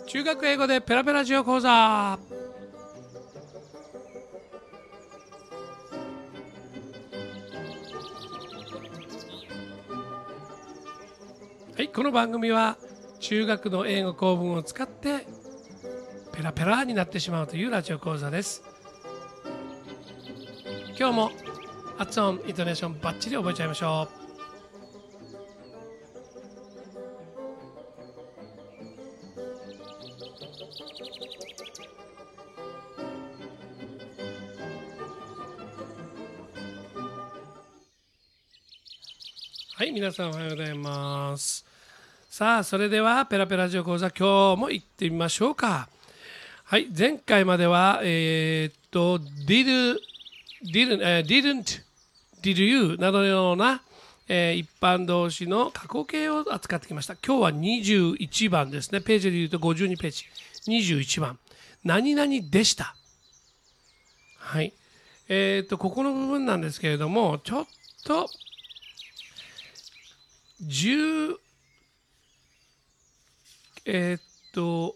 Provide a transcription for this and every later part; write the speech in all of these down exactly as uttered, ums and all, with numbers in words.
中学英語でペラペラジオ講座。はい、この番組は中学の英語構文を使ってペラペラになってしまうというラジオ講座です。今日も発音、イントネーションバッチリ覚えちゃいましょう。はい、皆さんおはようございます。さあ、それではペラペラジオ講座、今日も行ってみましょうか。はい、前回までは、えー、っと、did, didn't, uh, didn't, did you などのような、えー、一般動詞の過去形を扱ってきました。今日はにじゅういちばんですね。ページで言うとごじゅうにページ。にじゅういちばん。何々でした。はい。えー、っと、ここの部分なんですけれども、ちょっと、10えー、っと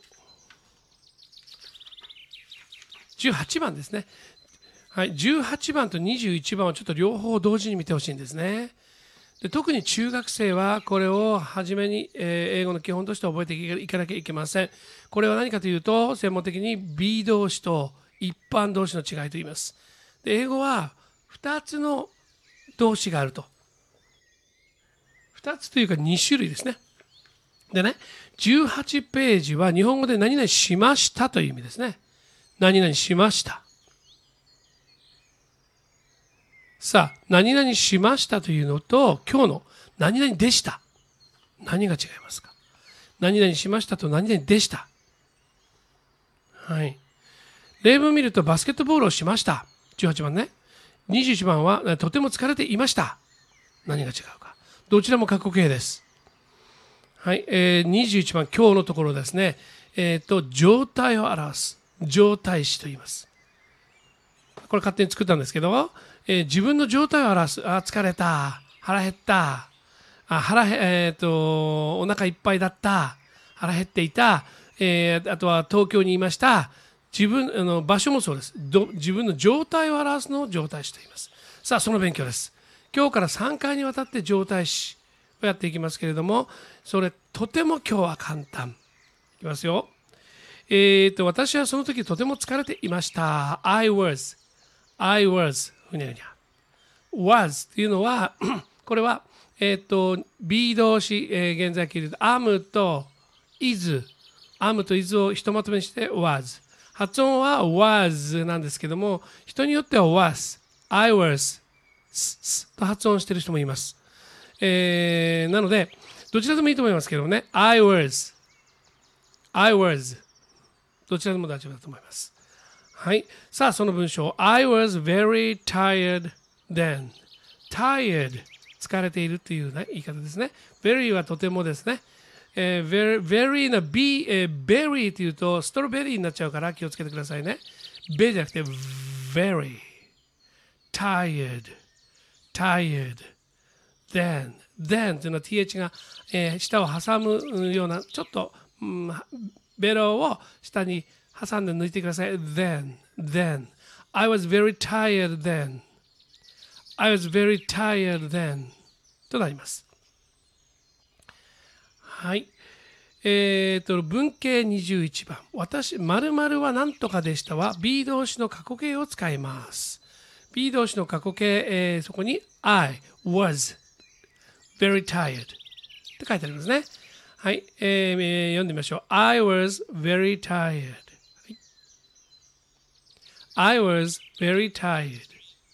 じゅうはちばんですね。はい、じゅうはちばんとにじゅういちばんをちょっと両方同時に見てほしいんですね。で、特に中学生はこれを初めに、えー、英語の基本として覚えていかなきゃいけません。これは何かというと、専門的に B 動詞と一般動詞の違いと言います。で、英語はふたつの動詞があると。ふたつというかに種類ですね。でね、じゅうはちページは日本語で何々しましたという意味ですね。何々しました。さあ、何々しましたというのと、今日の何々でした。何が違いますか？何々しましたと何々でした。はい。例文を見ると、バスケットボールをしました。じゅうはちばんね。にじゅういちばんは、とても疲れていました。何が違うか。どちらも過去形です。はい、えー、にじゅういちばん、今日のところですね。えっと、状態を表す。状態詞と言います。これ勝手に作ったんですけど、えー、自分の状態を表す。あ、疲れた。腹減った。あ、腹へ、えっと、お腹いっぱいだった。腹減っていた。えー、あとは東京にいました。自分、あの、場所もそうです。ど、自分の状態を表すのを状態詞と言います。さあ、その勉強です。今日からさんかいにわたって状態詞をやっていきますけれども、それとても今日は簡単。いきますよ。えーと、私はその時とても疲れていました。I was, I was, ふにゃふにゃ。was っていうのは、これは、えーと、B 動詞、えー、現在形で am と is、am と is をひとまとめにして was。発音は was なんですけども、人によっては was、I was と発音している人もいます。えー、なので、どちらでもいいと思いますけどね。I was, I was どちらでも大丈夫だと思います。はい。さあ、その文章。I was very tired then. tired 疲れているという言い方ですね。very はとてもですね。えー、very, very の b、えー、berry というとストロベリーになっちゃうから気をつけてくださいね。べじゃなくて very tired tired then then というのは th が、えー、舌を挟むようなちょっと、うん、ベロを下に挟んで抜いてください。then then I was very tired then I was very tired then となります。はい。えっと、文系にじゅういちばん。私、〇〇は何とかでしたは B 動詞の過去形を使います。B 動詞の過去形、えー、そこに I was very tired って書いてありますね。はい、えー、読んでみましょう。I was very tired、はい、I was very tired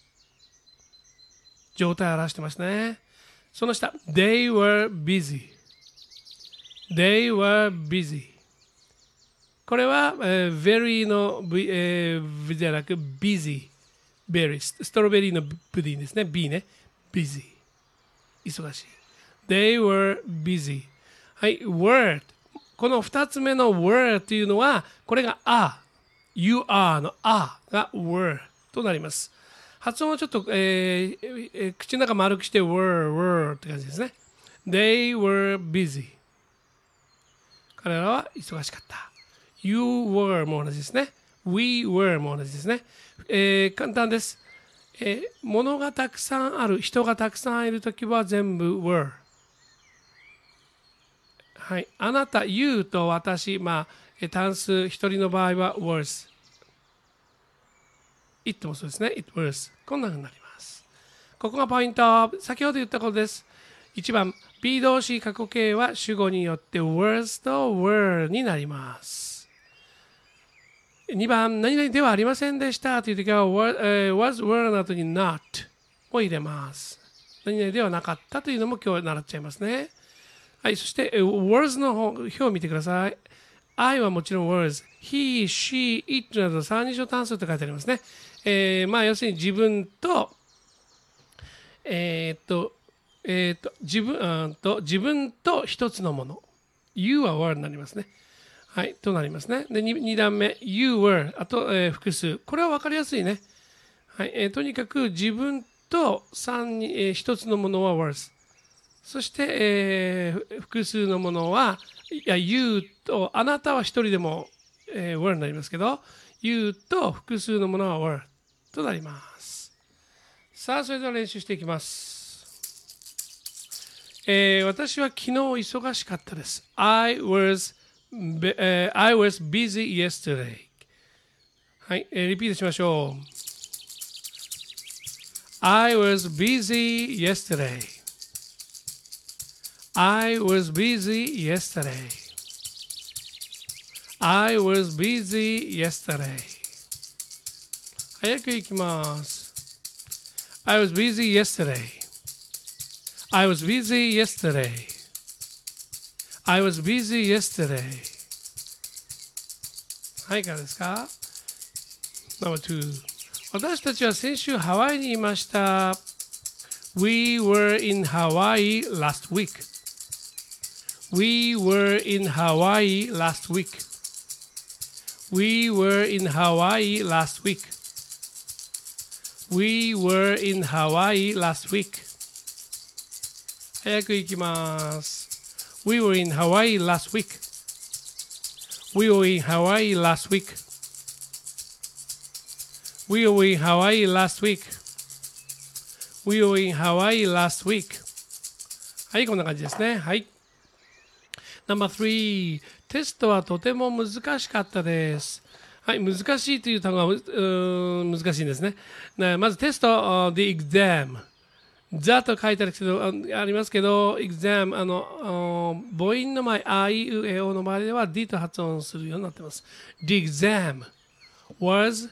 状態を表してますね。その下 They were busy They were busy これは、えー、very の V、えー、じゃなく busy berry ストロベリーのプディンですね。 B ね busy 忙しい。 They were busy。 はい、were このふたつめの were というのはこれが are you are の are が were となります。発音はちょっと、えーえー、口の中丸くして were were って感じですね。They were busy 彼らは忙しかった。 You were も同じですね。We were も同じですね。えー、簡単です。えー、物がたくさんある、人がたくさんいるときは全部 were。はい。あなた、you と私、まあ、単数一人の場合は was。it もそうですね。it was。こんな風になります。ここがポイント。先ほど言ったことです。いちばん、be 動詞過去形は主語によって was と were になります。にばん、何々ではありませんでしたというときは was, were の後に not を入れます。何々ではなかったというのも今日習っちゃいますね。はい、そして was の方表を見てください。I はもちろん was。he, she, it など三人称単数と書いてありますね。えー、まあ要するに自分と、えー、っと、えー、っと、自分、うんと、自分と一つのもの。you は were になりますね。はい、となりますね。で、に段目、you were、あと、えー、複数。これは分かりやすいね。はい、えー、とにかく自分と三人、えー、一つのものは was。そして、えー、複数のものは、いや、you と、あなたは一人でも、えー、were になりますけど、you と複数のものは were となります。さあ、それでは練習していきます。えー、私は昨日忙しかったです。I was, uh, I was busy yesterday. はい、えー、リピートしましょう。I was busy yesterday.I was busy yesterday. I was busy yesterday. 早くいきます。I was busy yesterday. I was busy yesterday. I was busy yesterday. はい、いかがですか？ ナンバーツー。私たちは先週ハワイにいました。We were in Hawaii last week.We were in Hawaii last week. We were in Hawaii last week. We were in Hawaii last week. 早く行きます。We were in Hawaii last week. We were in Hawaii last week. We were in Hawaii last week. We were in Hawaii last week. はい、こんな感じですね。はい。ナンバースリー、テストはとても難しかったです。はい、難しいという単語は難しいんですね。まずテスト、the exam。ザと書いてあるけどありますけど、exam、あの母音の前、あいうえおの周りでは D と発音するようになっています。The exam was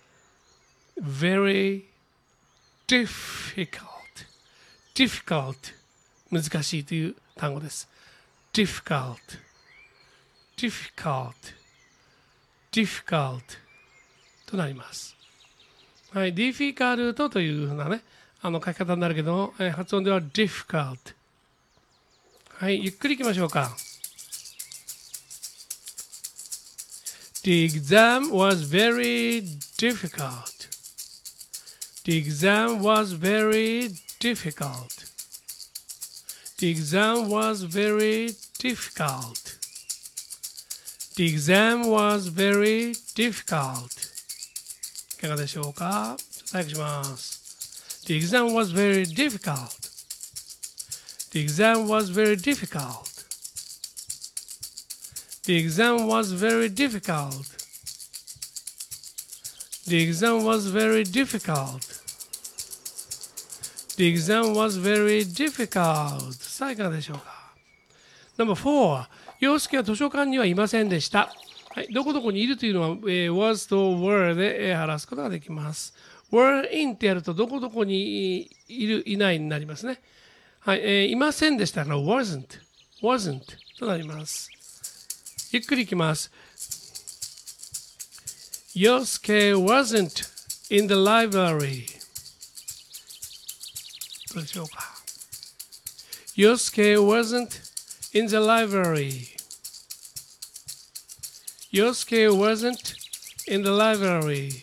very difficult. difficult 難しいという単語です。difficult, difficult, difficult となります。はい、difficult というふうなね、あの書き方になるけど、えー、発音では difficult。はい、ゆっくりいきましょうか。The exam was very difficult. The exam was very difficult.The exam was very difficult. The exam was very difficult. いかがでしょうか？早くします。The exam was very difficult. The exam was very difficult. The exam was very difficult. The exam was very difficult.The exam was very difficult. さあ、いかがでしょうか。ナンバーフォー、陽介は図書館にはいませんでした。はい、どこどこにいるというのは、えー、was と were で、えー、表すことができます。were in ってやると、どこどこにいる、いないになりますね。はい、えー、いませんでしたから、wasn't, wasn't となります。ゆっくりいきます。陽介 wasn't in the library.どうでしょうか。Yosuke wasn't in the library. Yosuke wasn't in the library.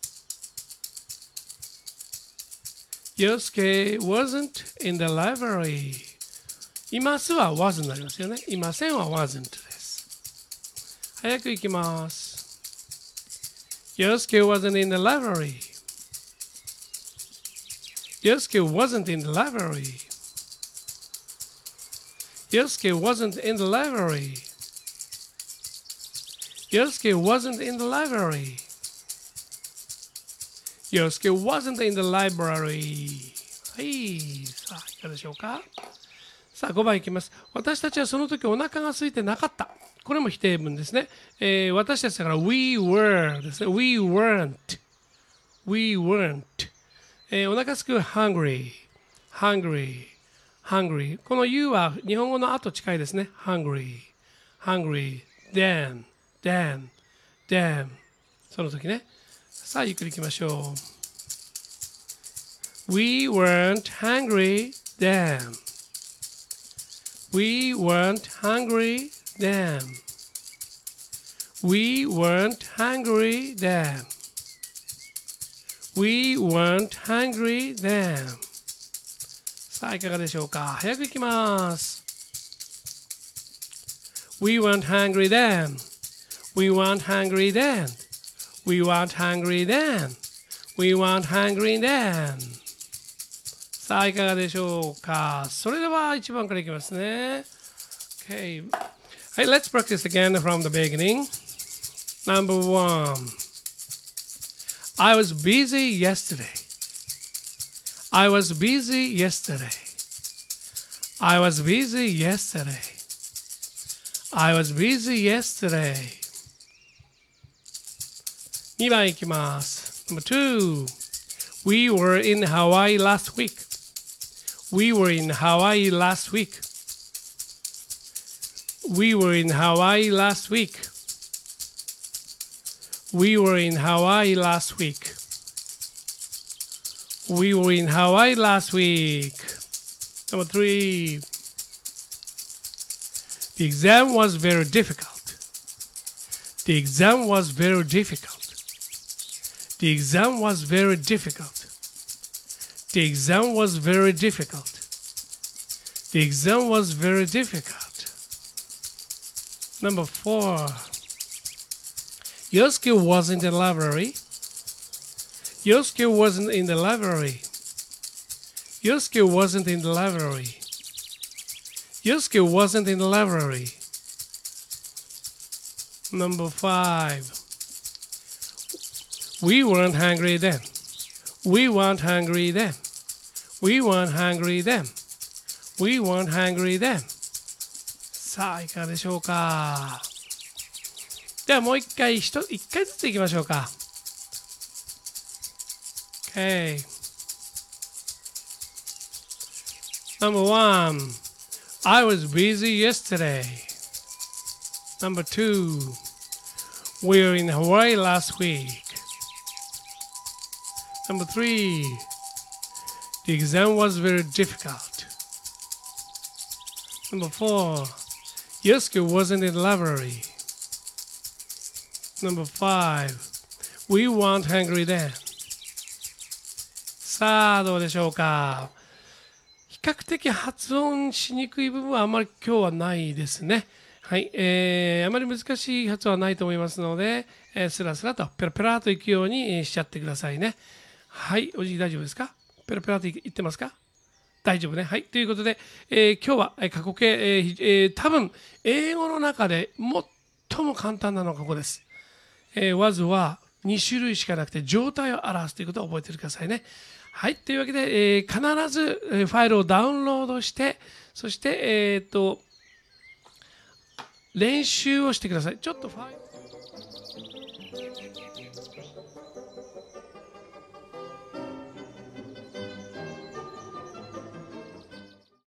Yosuke wasn't in the library. いますは was になりますよね。いませんは wasn't です。 早く行きます。Yosuke wasn't in the library. Yosuke wasn't in the library. Yosuke wasn't in the library. Yosuke wasn't in the library. Yosuke wasn't in the library. はい。さあ、いかがでしょうか。さあ、ごばんいきます。私たちはその時お腹が空いてなかった。これも否定文ですね。えー、私たちだから we were ですね。we weren't. we weren't. えー、お腹すく hungry. hungry. hungry. この you は日本語の後近いですね。hungry. hungry. then. then. then. その時ね。さあ、ゆっくりいきましょう。We weren't hungry then. We weren't hungry then. We weren't hungry then. We weren't hungry then. さあ、いかがでしょうか。早くいきます。We weren't hungry then. We weren't hungry then. We weren't hungry then. We weren't hungry then. さあ、いかがでしょうか。それではいちばんからいきますね。Okay. Hey, let's practice again from the beginning. Number one. I was busy yesterday. I was busy yesterday. I was busy yesterday. I was busy yesterday. にばんいきます。Number two. We were in Hawaii last week. We were in Hawaii last week. We were in Hawaii last week. We were in Hawaii last week. We were in Hawaii last week. Number three. The exam was very difficult. The exam was very difficult. The exam was very difficult. The exam was very difficult. The exam was very difficult. Number four. Yosuke wasn't in the library. Yosuke wasn't in the library. Yosuke wasn't in the library. Yosuke wasn't in the library. Number five. We weren't hungry then. We weren't hungry then. We weren't hungry then. We weren't hungry then. さあ、いかがでしょうか。ではもう一回、一回ずついきましょうか。Okay. Number one. I was busy yesterday. Number two. We were in Hawaii last week. Number three. The exam was very difficult. Number four. Yosuke wasn't in the library. Number five. We weren't hungry then. さあ、どうでしょうか。比較的発音しにくい部分はあまり今日はないですね。はい、えー、あまり難しい発音はないと思いますので、えー、スラスラとペラペラといくようにしちゃってくださいね。はい、おじい大丈夫ですか？ペラペラと言ってますか？大丈夫ね。はい。ということで、えー、今日は過去形、えーえー、多分英語の中で最も簡単なのがここです。えー、was はに種類しかなくて状態を表すということを覚えておいてくださいね。はい。というわけで、えー、必ずファイルをダウンロードして、そして、えー、っと、練習をしてください。ちょっとファイル。